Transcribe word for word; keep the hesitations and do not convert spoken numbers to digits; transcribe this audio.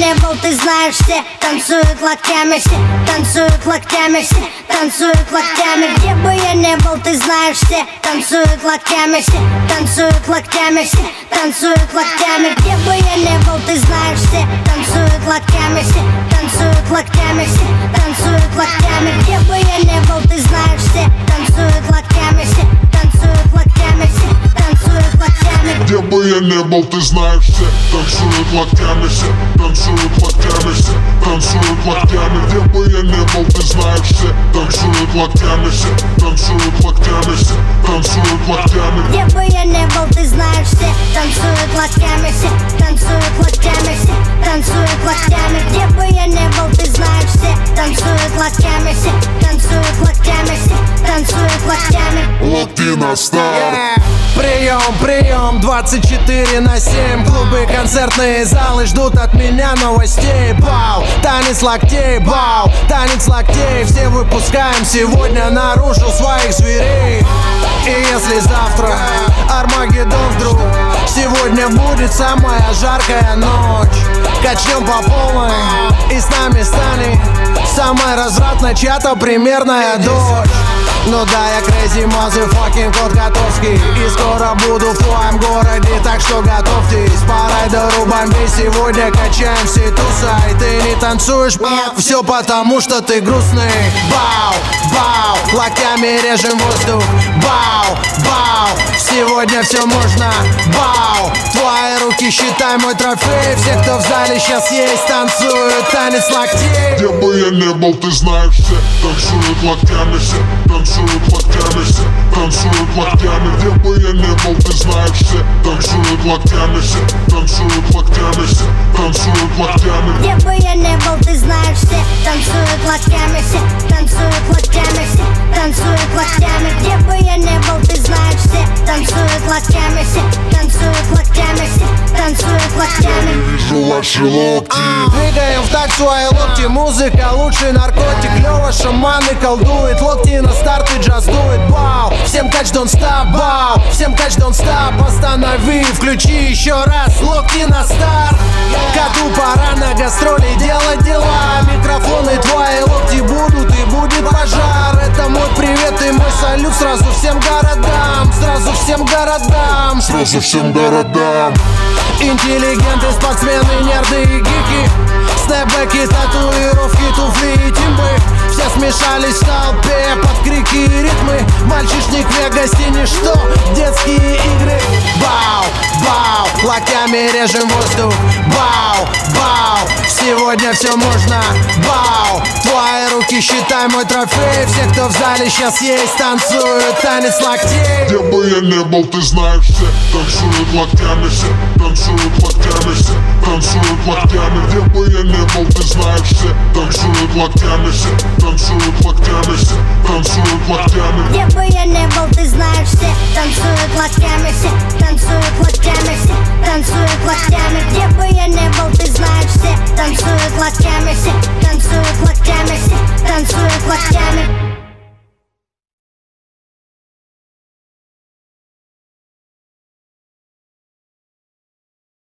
не был, ты знаешь, все танцуют локтями, все танцуют локтями, все танцуют локтями. Где бы я не был, ты знаешь, все танцуют локтями, все танцуют локтями, все танцуют локтями. Где бы я не был, ты знаешь, все танцуют локтями, все танцуют локтями, все танцуют локтями. Где бы я не был, ты знаешь, все танцуют локтями, все танцуют локтями, все танцуют локтями. Где бы я не был, ты знаешь, все танцуют локтями, все танцуют локтями, все танцуют локтями. Где бы я не был, ты знаешь, все танцуют локтями, все танцуют локтями, все танцуют локтями. Где бы я не был, ты знаешь, все танцуют локтями, все танцуют локтями, все танцуют локтями. Где бы я не был, ты знаешь, все танцуют локтями, все танцуют локтями, все танцуют локтями. Локти на старт. Прием, прием, двадцать четыре на семь. Клубы, концертные залы ждут от меня новостей. Бау, танец локтей, бау, танец локтей. Все выпускаем сегодня наружу своих зверей. И если завтра Армагеддон вдруг, сегодня будет самая жаркая ночь. Качнем по полной и с нами станет самая развратная чья-то примерная дочь. Ну да, я crazy motherfucking кот Котовский, и скоро буду в твоем городе, так что готовьтесь. По райдеру бомбей сегодня качаем все туса. И ты не танцуешь, нет, все потому что ты грустный. Бау, бау, локтями режем воздух. Бау, бау, сегодня все можно. Бау, твои руки считай мой трофей. Все, кто в зале сейчас есть, танцуют танец локтей. Где бы я не был, ты знаешь, все танцуют локтями, все танцуют локтями, все танцуют локтями. Где бы я не был, ты знаешь, все танцуют локтями, все танцуют локтями, все танцуют локтями. Где бы я не был, ты знаешь, все танцуют локтями, все танцуют локтями, все танцуют локтями. Где бы я не был, ты знаешь, все танцуют локтями, все танцуют локтями, все танцуют локтями. Вижу ваши локти. Двигаем в такт свои локти, музыка лучший наркотик. Лёва шаманы колдует, локти на старт и джаз дует. Бау, всем кач don't stop, бау, всем кач don't stop. Останови, включи еще раз, локти на старт. Коту пора на гастроли делать дела. Микрофоны твои локти будут и будет пожар. Это мой привет и мой салют сразу всем городам. Сразу всем городам. Сразу всем городам. Интеллигенты, спортсмены, нерды и гики. Снэпбэки, татуировки, туфли и тимбы. Все смешались в толпе под крики и ритмы. Мальчишник в Вегасе ничто, детские игры. Бау, бау, локтями режем воздух. Бау, бау, сегодня все можно. Бау, твои руки считай мой трофей. Все, кто в зале сейчас есть, танцуют танец локтей. Где бы я не был, ты знаешь, все танцуют локтями, все танцуют локтями, все танцуют локтями. Где бы я не был, ты знаешь, все танцуют локтями, все танцуют локтями, все танцуют локтями. Где бы я не был, ты знаешь, все танцуют локтями, все танцуют локтями, все танцуют локтями. Где бы я не был, ты знаешь, все танцуют локтями, все танцуют локтями, все танцуют локтями.